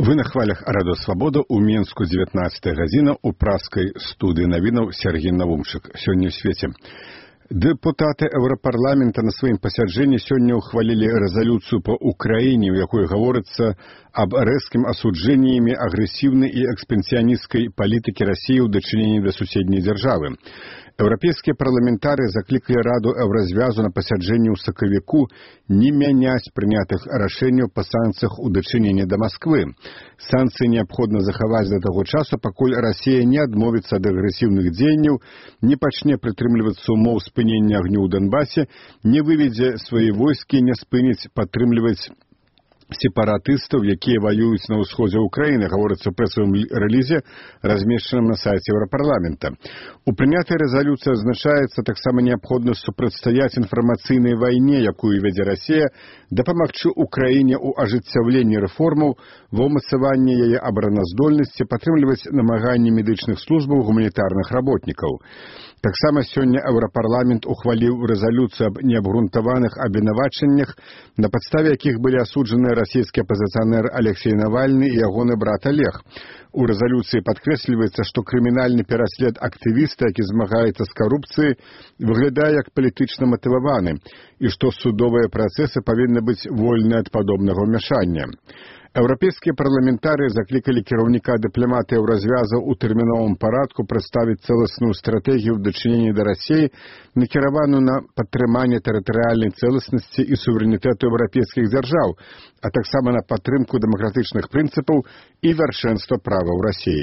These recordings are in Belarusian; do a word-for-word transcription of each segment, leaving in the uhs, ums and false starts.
Вы на хвалях Радыё Свабода ў Менску дзевятнаццатая гадзіна ў праскай студыі навінаў Сергей Навумчык. Сёння ў свеце. Дэпутаты Еўрапарламента на сваім пасяджэнні сёння ўхвалілі рэзалюцыю па Украіне, у якой гаворыцца аб рэзкім асуджэнні агрэсіўнай і экспансіянісцкай палітыкі Расіі ў дачыненні да суседняй дзяржавы. Еўрапейскія парламентары заклікалі Раду Еўразвязу на пасяджэнні ў сакавіку не мяняць прынятых рашэнняў па санкцыях у дачыненні да Масквы. Санкцыі неабходна захаваць да таго часу, пакуль Расія не адмовіцца ад агрэсіўных дзеянняў, не пачне прытрымлівацца умоў спынення агню ў Донбасе, не выведзе свае войскі, не спыніць падтрымліваць сепаратыстаў, якія ваююць на ўсходзе ўкраіны, гаворыцца ў прэсавым рэлізе, размешчаным на сайце Еўрапарламента. У прынятай рэзалюцыі азначаецца таксама неабходнасць супрацьстаяць інфармацыйнай вайне, якую вядзе Расія, дапамагчы ўкраіне ў ажыццяўленні рэформаў, ва ўмацаванні яе абараназдольнасці, падтрымліваць намаганні медычных службаў, гуманітарных работнікаў. Таксама сёння Еўрапарламент ухваліў рэзалюцыю аб неабгрунтаваных абвінавачаннях, на падставе якіх былі асуджаныя расійскі апазіцыянер Алексей Навальны і ягоны брат Олег. У рэзалюцыі падкрэсліваецца, што крымінальны пераслед актывіста, які змагаецца з карупцыяй, выглядае як палітычна матываваны, і што судовыя працэсы павінны быць вольныя ад падобнага ўмяшання. Еўрапейскія парламентары заклікалі кіраўніка дыпламатыі Еўразвяза ў тэрміновым парадку прадставіць цэласную стратэгію ў дачыненні да Расіі, накіраваную на падтрыманне тэрытарыяльнай цэласнасці і суверэнітэту еўрапейскіх дзяржаў, а таксама на падтрымку дэмакратычных прынцыпаў і вяршэнства права ў Расіі.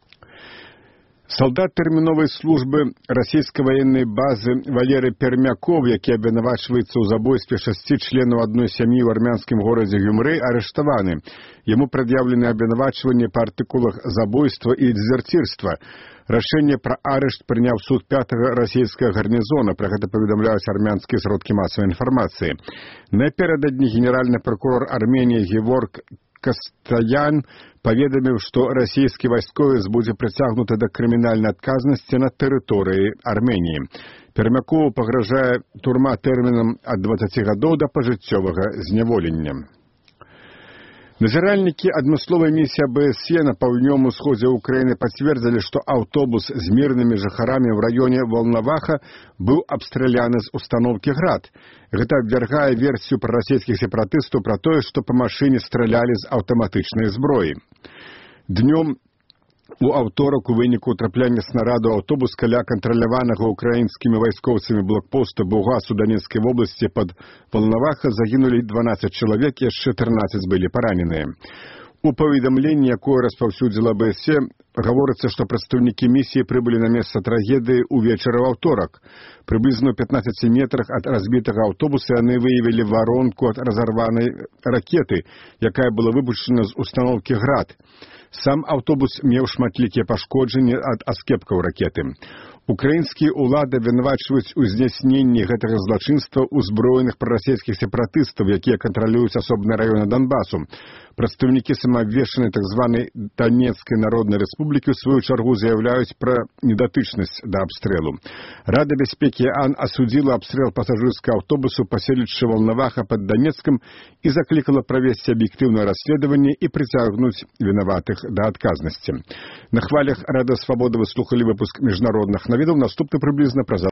Салдат тэрміновай службы расійскай ваеннай базы Валерый Пермяков, які абвінавачваецца ў забойстве шасці членаў адной сям'і ў армянскім горадзе Гюмры, арыштаваны. Яму прад'яўлены абвінавачванні па артыкулах забойства і дзезерцірства. Рашэнне пра арышт прыняў суд пятага расійскага гарнізона, пра гэта паведамляюць армянскія сродкі масавай інфармацыі. Напярэдадні генеральны пракурор Арменіі Геворг Кастаян паведаміў, што расійскі вайсковец будзе прыцягнуты да крымінальнай адказнасці на тэрыторыі Арменіі. Пермякову пагражае турма тэрмінам ад дваццаці гадоў да пажыццёвага зняволення. Назіральнікі адмысловай місіі А Б С Е на паўднёвым усходзе ўкраіны пацвердзілі, што аўтобус з мірнымі жыхарамі ў раёне Волноваха быў абстраляны з устаноўкі «Град». Гэта абвяргае версію пра расійскіх сепаратыстаў пра тое, што па машыне стралялі з аўтаматычнай зброі. Днём у аўторак у выніку трапляння снараду аўтобус каля кантраляванага украінскімі вайскоўцамі блокпоста Бугас у Донецкай вобласці пад Волноваха загінулі дванаццаць чалавек, яшчэ трынаццаць былі параненыя. У паведамленні, якое распаўсюдзіла А Б С Е, гаворыцца, што прадстаўнікі місіі прыбылі на месца трагедыі ўвечары ў аўторак. Прыблізна ў пятнаццаці метрах ад разбітага аўтобуса яны выявілі варонку ад разарванай ракеты, якая была выпушчана з устаноўкі «Град». Сам аўтобус меў шматлікія пашкоджанні ад аскепкаў ракеты. Украінскія ўлады абвінавачваюць у здзяйсненні гэтага злачынства ўзброеных прарасійскіх сепаратыстаў, якія кантралююць асобныя раёны Донбасу. Прадстаўнікі самаабвешчанай так званай Донецкай народнай рэспублікі ў сваю чаргу заяўляюць пра недатычнасць да абстрэлу. Рада бяспекі АН асудзіла абстрэл пасажырскага аўтобусу паселішча Волноваха пад Донецкам і заклікала правесці аб'ектыўнае расследаванне і прыцягнуць вінаватых да адказнасці. На хвалях Радыё Свабода вы слухалі выпуск міжнародных навінаў, наступны прыблізна праз